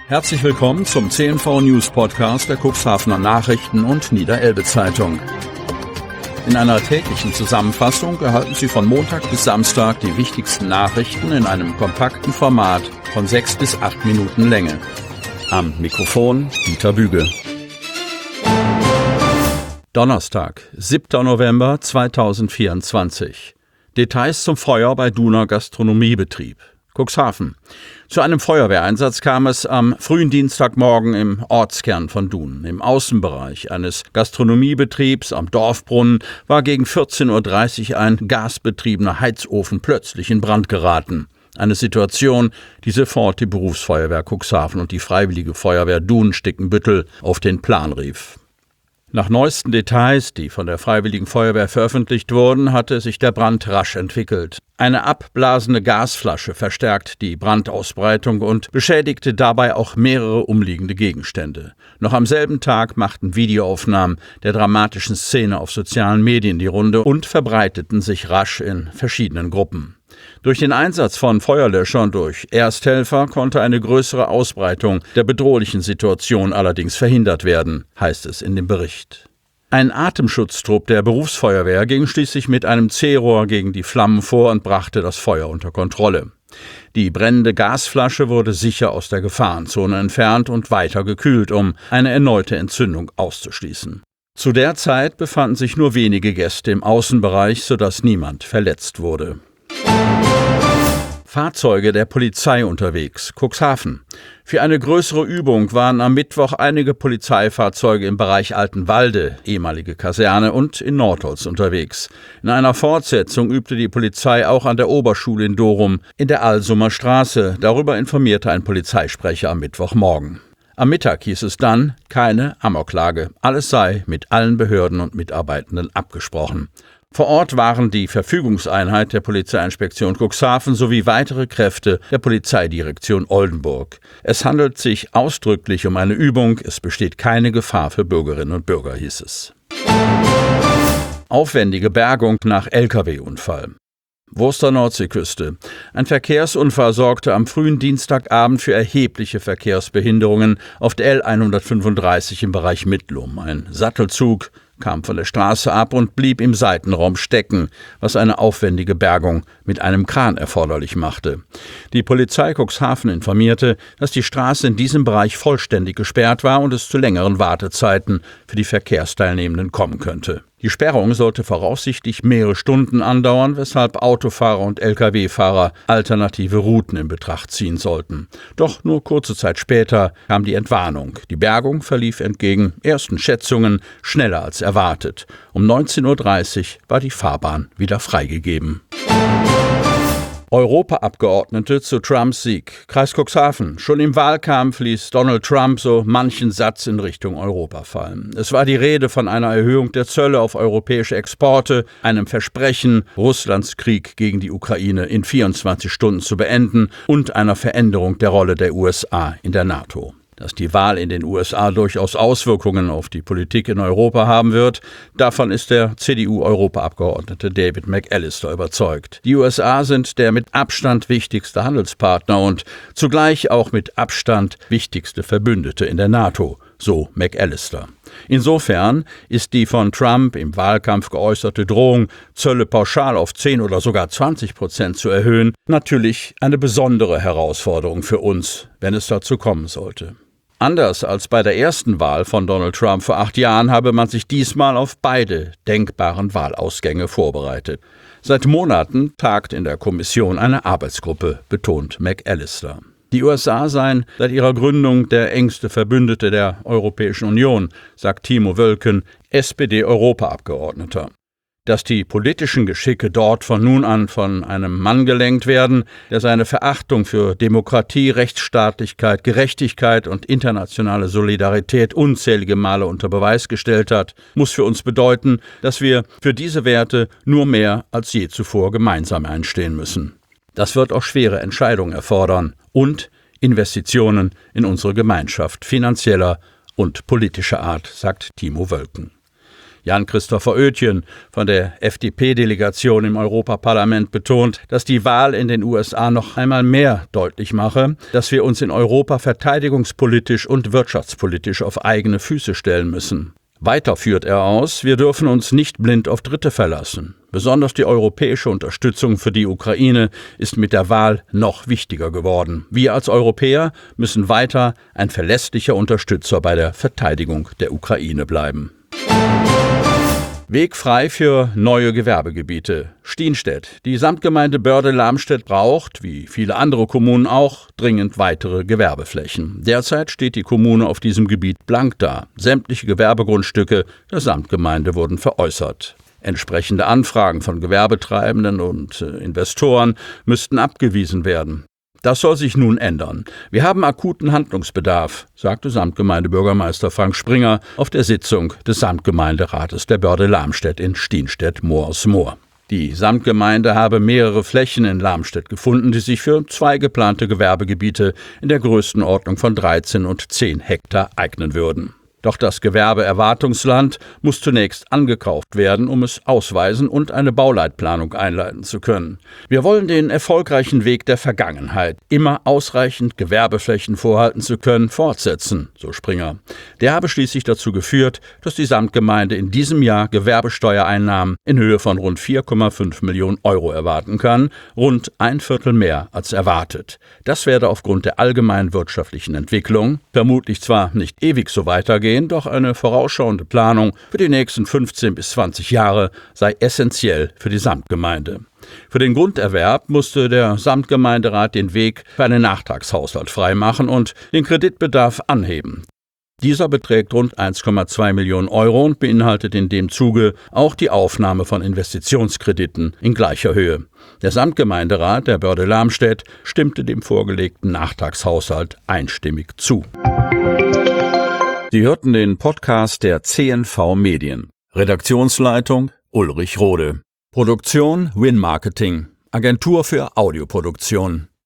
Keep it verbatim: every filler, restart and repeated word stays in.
Herzlich willkommen zum C N V News Podcast der Cuxhavener Nachrichten und Niederelbe Zeitung. In einer täglichen Zusammenfassung erhalten Sie von Montag bis Samstag die wichtigsten Nachrichten in einem kompakten Format von sechs bis acht Minuten Länge. Am Mikrofon Dieter Büge. Donnerstag, siebter November zweitausendvierundzwanzig. Details zum Feuer bei Duner Gastronomiebetrieb. Cuxhaven. Zu einem Feuerwehreinsatz kam es am frühen Dienstagmorgen im Ortskern von Dun. Im Außenbereich eines Gastronomiebetriebs am Dorfbrunnen war gegen vierzehn Uhr dreißig ein gasbetriebener Heizofen plötzlich in Brand geraten. Eine Situation, die sofort die Berufsfeuerwehr Cuxhaven und die Freiwillige Feuerwehr Dun-Stickenbüttel auf den Plan rief. Nach neuesten Details, die von der Freiwilligen Feuerwehr veröffentlicht wurden, hatte sich der Brand rasch entwickelt. Eine abblasende Gasflasche verstärkt die Brandausbreitung und beschädigte dabei auch mehrere umliegende Gegenstände. Noch am selben Tag machten Videoaufnahmen der dramatischen Szene auf sozialen Medien die Runde und verbreiteten sich rasch in verschiedenen Gruppen. Durch den Einsatz von Feuerlöschern durch Ersthelfer konnte eine größere Ausbreitung der bedrohlichen Situation allerdings verhindert werden, heißt es in dem Bericht. Ein Atemschutztrupp der Berufsfeuerwehr ging schließlich mit einem C-Rohr gegen die Flammen vor und brachte das Feuer unter Kontrolle. Die brennende Gasflasche wurde sicher aus der Gefahrenzone entfernt und weiter gekühlt, um eine erneute Entzündung auszuschließen. Zu der Zeit befanden sich nur wenige Gäste im Außenbereich, sodass niemand verletzt wurde. Fahrzeuge der Polizei unterwegs. Cuxhaven. Für eine größere Übung waren am Mittwoch einige Polizeifahrzeuge im Bereich Altenwalde, ehemalige Kaserne, und in Nordholz unterwegs. In einer Fortsetzung übte die Polizei auch an der Oberschule in Dorum in der Alsumer Straße. Darüber informierte ein Polizeisprecher am Mittwochmorgen. Am Mittag hieß es dann, keine Amoklage. Alles sei mit allen Behörden und Mitarbeitenden abgesprochen. Vor Ort waren die Verfügungseinheit der Polizeiinspektion Cuxhaven sowie weitere Kräfte der Polizeidirektion Oldenburg. Es handelt sich ausdrücklich um eine Übung, es besteht keine Gefahr für Bürgerinnen und Bürger, hieß es. Aufwendige Bergung nach L K W-Unfall. Wurster Nordseeküste. Ein Verkehrsunfall sorgte am frühen Dienstagabend für erhebliche Verkehrsbehinderungen auf der L hundertfünfunddreißig im Bereich Mittlum. Ein Sattelzug kam von der Straße ab und blieb im Seitenraum stecken, was eine aufwendige Bergung mit einem Kran erforderlich machte. Die Polizei Cuxhaven informierte, dass die Straße in diesem Bereich vollständig gesperrt war und es zu längeren Wartezeiten für die Verkehrsteilnehmenden kommen könnte. Die Sperrung sollte voraussichtlich mehrere Stunden andauern, weshalb Autofahrer und L K W-Fahrer alternative Routen in Betracht ziehen sollten. Doch nur kurze Zeit später kam die Entwarnung. Die Bergung verlief entgegen ersten Schätzungen schneller als erwartet. Um neunzehn Uhr dreißig war die Fahrbahn wieder freigegeben. Europaabgeordnete zu Trumps Sieg. Kreis Cuxhaven. Schon im Wahlkampf ließ Donald Trump so manchen Satz in Richtung Europa fallen. Es war die Rede von einer Erhöhung der Zölle auf europäische Exporte, einem Versprechen, Russlands Krieg gegen die Ukraine in vierundzwanzig Stunden zu beenden und einer Veränderung der Rolle der U S A in der NATO. Dass die Wahl in den U S A durchaus Auswirkungen auf die Politik in Europa haben wird, davon ist der C D U-Europaabgeordnete David McAllister überzeugt. Die U S A sind der mit Abstand wichtigste Handelspartner und zugleich auch mit Abstand wichtigste Verbündete in der NATO, so McAllister. Insofern ist die von Trump im Wahlkampf geäußerte Drohung, Zölle pauschal auf zehn oder sogar zwanzig Prozent zu erhöhen, natürlich eine besondere Herausforderung für uns, wenn es dazu kommen sollte. Anders als bei der ersten Wahl von Donald Trump vor acht Jahren habe man sich diesmal auf beide denkbaren Wahlausgänge vorbereitet. Seit Monaten tagt in der Kommission eine Arbeitsgruppe, betont McAllister. Die U S A seien seit ihrer Gründung der engste Verbündete der Europäischen Union, sagt Timo Wölken, S P D-Europaabgeordneter. Dass die politischen Geschicke dort von nun an von einem Mann gelenkt werden, der seine Verachtung für Demokratie, Rechtsstaatlichkeit, Gerechtigkeit und internationale Solidarität unzählige Male unter Beweis gestellt hat, muss für uns bedeuten, dass wir für diese Werte nur mehr als je zuvor gemeinsam einstehen müssen. Das wird auch schwere Entscheidungen erfordern und Investitionen in unsere Gemeinschaft finanzieller und politischer Art, sagt Timo Wölken. Jan-Christopher Oetjen von der F D P-Delegation im Europaparlament betont, dass die Wahl in den U S A noch einmal mehr deutlich mache, dass wir uns in Europa verteidigungspolitisch und wirtschaftspolitisch auf eigene Füße stellen müssen. Weiter führt er aus, wir dürfen uns nicht blind auf Dritte verlassen. Besonders die europäische Unterstützung für die Ukraine ist mit der Wahl noch wichtiger geworden. Wir als Europäer müssen weiter ein verlässlicher Unterstützer bei der Verteidigung der Ukraine bleiben. Weg frei für neue Gewerbegebiete. Stienstedt. Die Samtgemeinde Börde-Lamstedt braucht, wie viele andere Kommunen auch, dringend weitere Gewerbeflächen. Derzeit steht die Kommune auf diesem Gebiet blank da. Sämtliche Gewerbegrundstücke der Samtgemeinde wurden veräußert. Entsprechende Anfragen von Gewerbetreibenden und äh, Investoren müssten abgewiesen werden. Das soll sich nun ändern. Wir haben akuten Handlungsbedarf, sagte Samtgemeindebürgermeister Frank Springer auf der Sitzung des Samtgemeinderates der Börde-Lamstedt in Stienstedt-Moers-Moor. Die Samtgemeinde habe mehrere Flächen in Lamstedt gefunden, die sich für zwei geplante Gewerbegebiete in der Größenordnung von dreizehn und zehn Hektar eignen würden. Doch das Gewerbeerwartungsland muss zunächst angekauft werden, um es ausweisen und eine Bauleitplanung einleiten zu können. Wir wollen den erfolgreichen Weg der Vergangenheit, immer ausreichend Gewerbeflächen vorhalten zu können, fortsetzen, so Springer. Der habe schließlich dazu geführt, dass die Samtgemeinde in diesem Jahr Gewerbesteuereinnahmen in Höhe von rund vier Komma fünf Millionen Euro erwarten kann, rund ein Viertel mehr als erwartet. Das werde aufgrund der allgemeinen wirtschaftlichen Entwicklung vermutlich zwar nicht ewig so weitergehen, doch eine vorausschauende Planung für die nächsten fünfzehn bis zwanzig Jahre sei essentiell für die Samtgemeinde. Für den Grunderwerb musste der Samtgemeinderat den Weg für einen Nachtragshaushalt freimachen und den Kreditbedarf anheben. Dieser beträgt rund eins Komma zwei Millionen Euro und beinhaltet in dem Zuge auch die Aufnahme von Investitionskrediten in gleicher Höhe. Der Samtgemeinderat der Börde-Lamstedt stimmte dem vorgelegten Nachtragshaushalt einstimmig zu. Sie hörten den Podcast der C N V Medien. Redaktionsleitung Ulrich Rode. Produktion Win Marketing, Agentur für Audioproduktion.